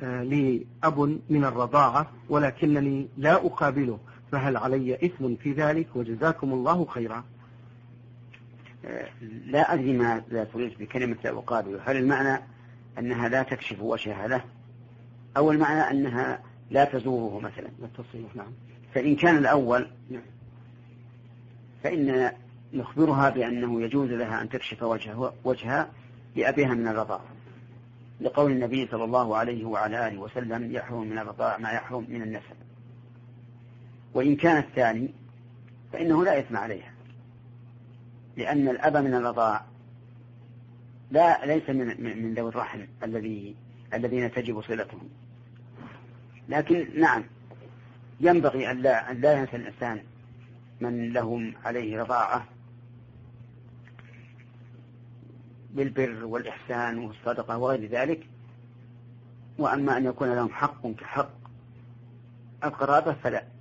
لي أب من الرضاعة ولكنني لا أقابله، فهل علي إثم في ذلك؟ وجزاكم الله خيرا. لا أدري ما لا تريد بكلمة لا أقابله، هل المعنى أنها لا تكشف وجهها له، أو المعنى أنها لا تزوره مثلا؟ نعم. فإن كان الأول فإن نخبرها بأنه يجوز لها أن تكشف وجهها لأبيها من الرضاعة، لقول النبي صلى الله عليه وعلى آله وسلم: يحرم من الرضاعة ما يحرم من النسب. وإن كان الثاني فإنه لا إثم عليها، لأن الأب من الرضاع ليس من ذوي الرحم الذين تجب صلتهم. لكن نعم، ينبغي أن لا ينسى الإنسان من لهم عليه رضاعة بالبر والإحسان والصدقة وغير ذلك. وأما أن يكون لهم حق كحق القرابة فلا.